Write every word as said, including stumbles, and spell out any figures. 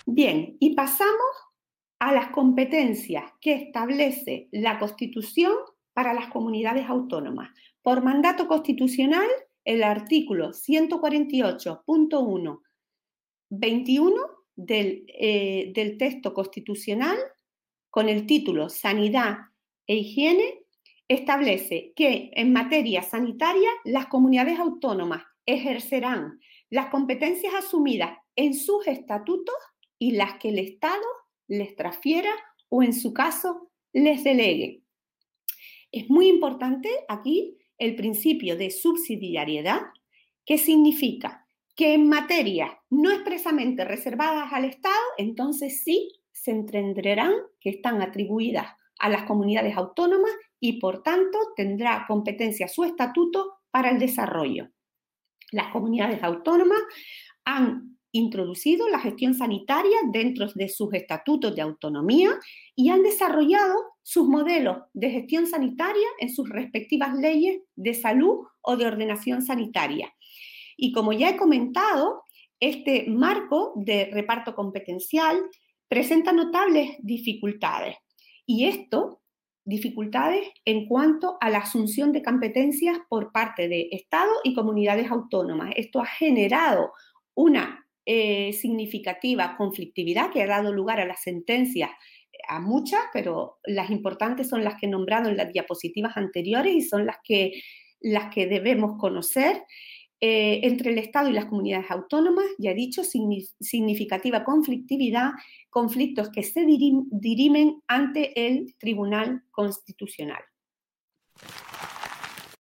Bien, y pasamos a las competencias que establece la Constitución para las comunidades autónomas. Por mandato constitucional, el artículo ciento cuarenta y ocho punto uno veintiuno del, eh, del texto constitucional, con el título Sanidad e Higiene, establece que en materia sanitaria las comunidades autónomas ejercerán las competencias asumidas en sus estatutos y las que el Estado les transfiera o, en su caso, les delegue. Es muy importante aquí el principio de subsidiariedad, que significa que en materias no expresamente reservadas al Estado, entonces sí se entenderán que están atribuidas a las comunidades autónomas y, por tanto, tendrá competencia su estatuto para el desarrollo. Las comunidades autónomas han introducido la gestión sanitaria dentro de sus estatutos de autonomía y han desarrollado sus modelos de gestión sanitaria en sus respectivas leyes de salud o de ordenación sanitaria. Y como ya he comentado, este marco de reparto competencial presenta notables dificultades. Y esto, dificultades en cuanto a la asunción de competencias por parte de Estado y comunidades autónomas. Esto ha generado una eh, significativa conflictividad que ha dado lugar a las sentencias, a muchas, pero las importantes son las que he nombrado en las diapositivas anteriores y son las que, las que debemos conocer. Eh, entre el Estado y las comunidades autónomas, ya he dicho, significativa conflictividad, conflictos que se dirim, dirimen ante el Tribunal Constitucional.